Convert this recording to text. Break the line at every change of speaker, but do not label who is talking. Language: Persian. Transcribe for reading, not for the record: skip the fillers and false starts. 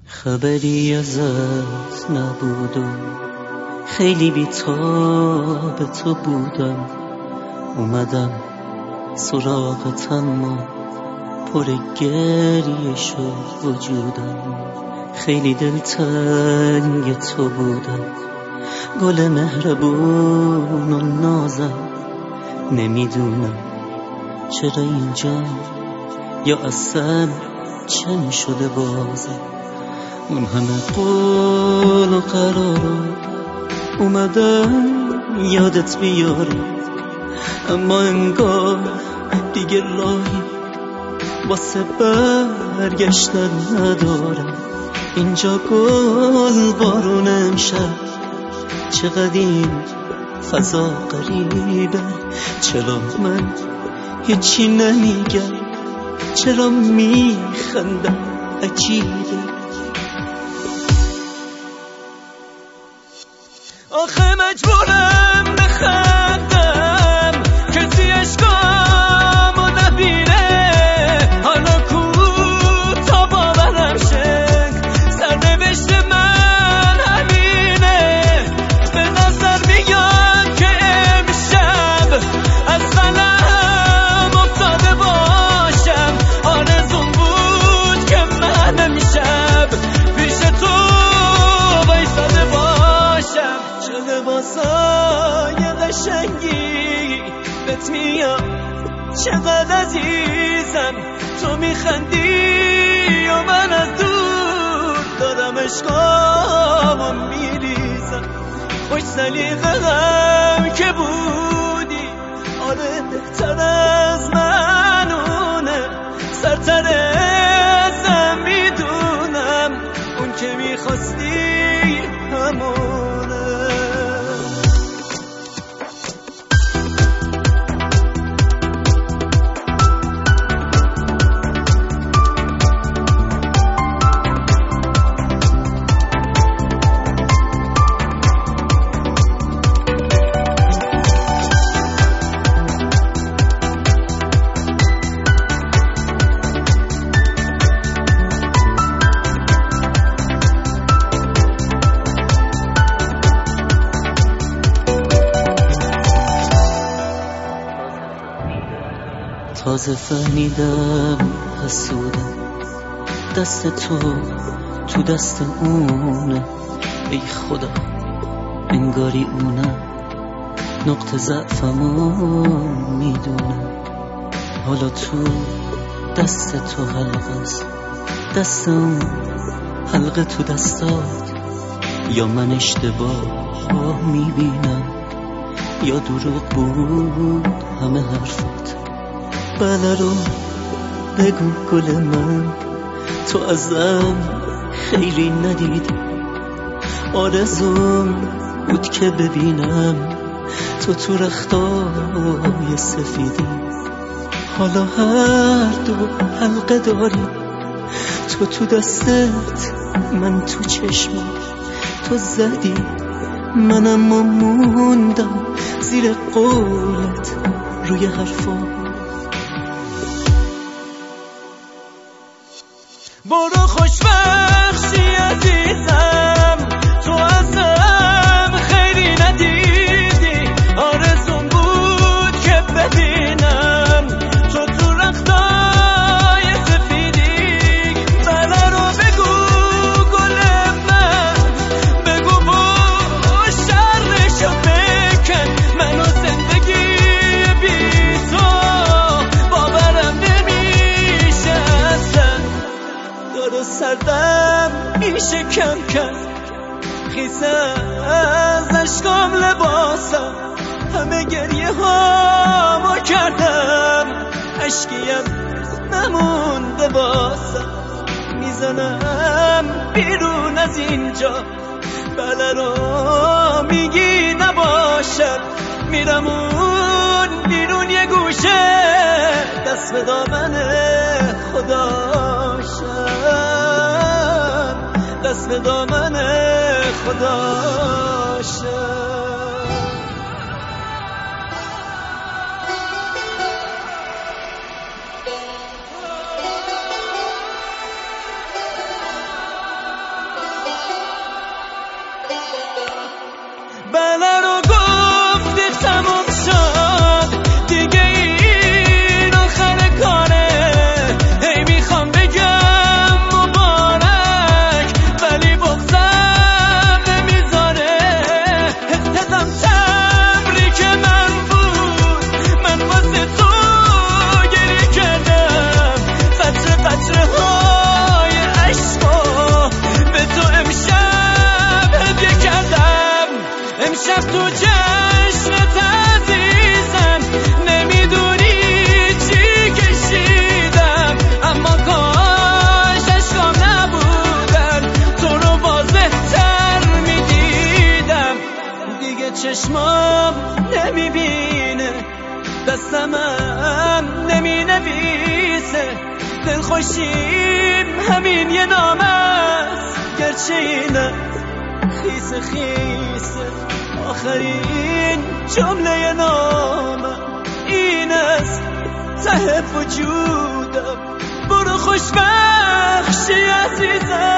خبری ازت نبود و خیلی بی‌تاب تو بودم. اومدم سراغت اما پر گریه شد وجودم. خیلی دلتنگ تو بودم، گل مهربون و نازم. نمیدونم چرا اینجا یا اصلا چه میشده بازم. اون همه قول و قرارو اومدم یادت بیارم، اما انگار دیگه راهی واسه برگشتن ندارم. اینجا گل بارون امشب، چقدر این فضا غریبه. چرا من هیچی نمیگم، چرا میخندم عجیبه. آخه مجبورم بخندم کسی عشقامو نبینه. حالا کو تا باورم شه سرنوشت من همینه. به نظر میاد که امشب از قلم افتاده باشم. آرزوم بود که من امشب پیش تو وایساده باشم. چه لباسای قشنگی بهت میاد، چقدر عزیزم تو میخندی و من از دور دارم عشقامو میریزم. خوش سلیقه‌ام که بودی، آره بهتر از منونه. سرتر ازم میدونم، اون که میخواستی همونه. تازه فهمیدم حسودم، دست تو دست اونه. ای خدا انگاری اونم نقطه ضعفمو میدونه. حالا تو دست تو حلقه است، دست اون حلقه تو دستات. یا من اشتباه میبینم یا دروغ بود همه حرفات. بله رو بگو گل من، تو ازم خیلی ندیدی. آرزوم بود که ببینم تو رختای سفیدی. حالا هر دو حلقه داری، تو دستت من تو چشمم. تو زدی منم موندم زیر قولت روی حرفام. برو خوشبخشی عزیزم، تو ازم خیلی ندیدی. آرزوم بود که ببینم تو رختای سفیدی. بله رو بگو گل من، بگو و شرشو بکن. منو زندگی بی تو باورم نمیشه اصلا. دارو سردم میشه کم کم، خیسه از عشقام لباسم. همه گریه هامو کردم، عشقیم نمونده باسم. میزنم بیرون از اینجا، بله رو میگی نباشد. میرم اون بیرون یه گوشه، دست به دامن خداشم، دست به دامن خداشم. دل خوشیم همین یه نام است، گرچه اینه خیس خیسه آخرین جمله نامه این است ته وجودم. برو خوشبخشی عزیزم.